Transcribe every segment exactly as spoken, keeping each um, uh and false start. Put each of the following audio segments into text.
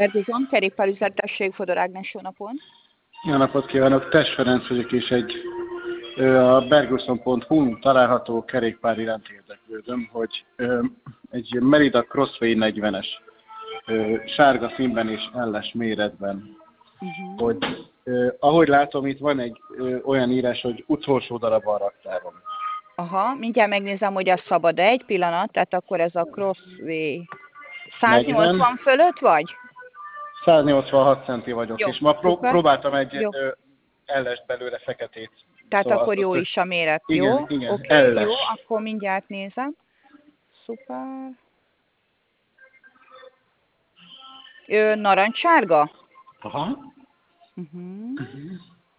Ferguson, kerékpárüzlettesség, Fodor Ágnes, jó napon! Jó napot kívánok! Tess Ferenc vagyok, és egy a bergusson pont hu található kerékpár iránt érdeklődöm, hogy egy Merida Crossway negyvenes sárga színben és elles méretben, uh-huh. hogy ahogy látom, itt van egy olyan írás, hogy utolsó darab a raktáron. Aha, mindjárt megnézem, hogy az szabad-e, egy pillanat, tehát akkor ez a Crossway száznyolcvan negyven fölött vagy? száznyolcvanhat centi vagyok, jó, és ma pró próbáltam egy ellest belőle, feketét. Tehát szóval akkor jó is a méret, igen, jó? Igen, okay, elles. Jó, akkor mindjárt nézem. Szuper. Ö, narancssárga? Aha. Uh-huh. Uh-huh.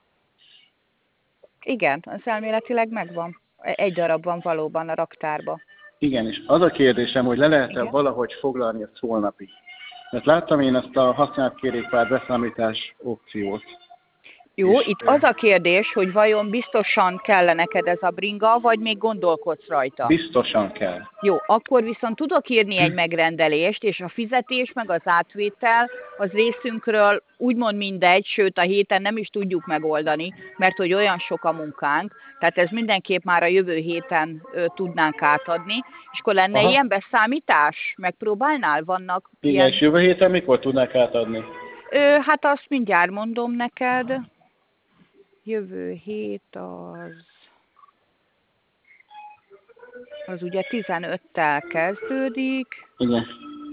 Igen, az elméletileg megvan. Egy darab van valóban a raktárba. Igen, és az a kérdésem, hogy le lehet-e valahogy foglalni ezt holnapig? Mert láttam én ezt a használt kerékpár beszámítás opciót. Jó, és itt az a kérdés, hogy vajon biztosan kell neked ez a bringa, vagy még gondolkodsz rajta? Biztosan kell. Jó, akkor viszont tudok írni egy megrendelést, és a fizetés meg az átvétel az részünkről úgymond mindegy, sőt a héten nem is tudjuk megoldani, mert hogy olyan sok a munkánk, tehát ez mindenképp már a jövő héten ö, tudnánk átadni, és akkor lenne Aha. ilyen beszámítás? Megpróbálnál? Vannak Igen, ilyen... és jövő héten mikor tudnák átadni? Ö, hát azt mindjárt mondom neked. Jövő hét az, az ugye tizenöttel kezdődik. Igen.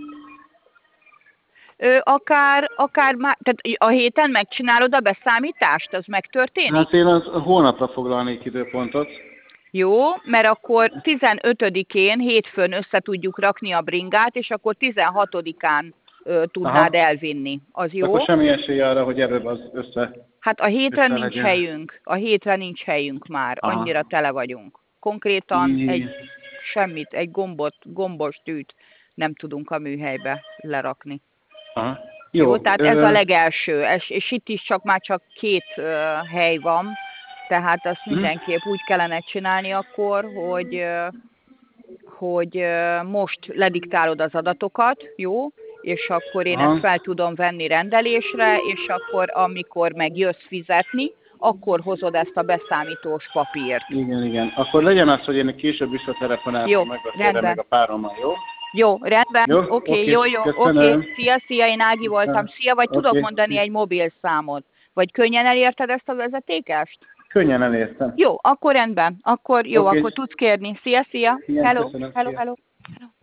Ö, akár, akár már, tehát a héten megcsinálod a beszámítást, az megtörténik? Hát én az holnapra foglalnék időpontot. Jó, mert akkor tizenötödikén hétfőn össze tudjuk rakni a bringát, és akkor tizenhatodikán ö, tudnád Aha. elvinni. Az jó? Akkor semmi esély arra, hogy előbb az össze... Hát a hétre nincs legyen. helyünk. A hétre nincs helyünk már. Aha. Annyira tele vagyunk. Konkrétan I... egy semmit, egy gombot, gombos tűt nem tudunk a műhelybe lerakni. Aha. Jó, Jó, tehát ö... ez a legelső. És, és itt is csak már csak két uh, hely van, tehát azt hm. mindenképp úgy kellene csinálni akkor, hogy, uh, hogy uh, most lediktálod az adatokat, jó? És akkor én Aha. ezt fel tudom venni rendelésre, és akkor amikor megjössz fizetni, akkor hozod ezt a beszámítós papírt. Igen, igen. Akkor legyen az, hogy én később visszatelefonálom meg a meg a párommal, jó? Jó, rendben, jó? oké, okay, okay. jó, jó, oké. Okay. Szia, szia, én Ági voltam. Szia, vagy okay. tudok mondani egy mobilszámot? Vagy könnyen elérted ezt a vezetékest? Könnyen elértem. Jó, akkor rendben. Akkor jó, okay. akkor tudsz kérni. Szia, szia. Ilyen, hello, köszönöm, hello, szia. hello, hello.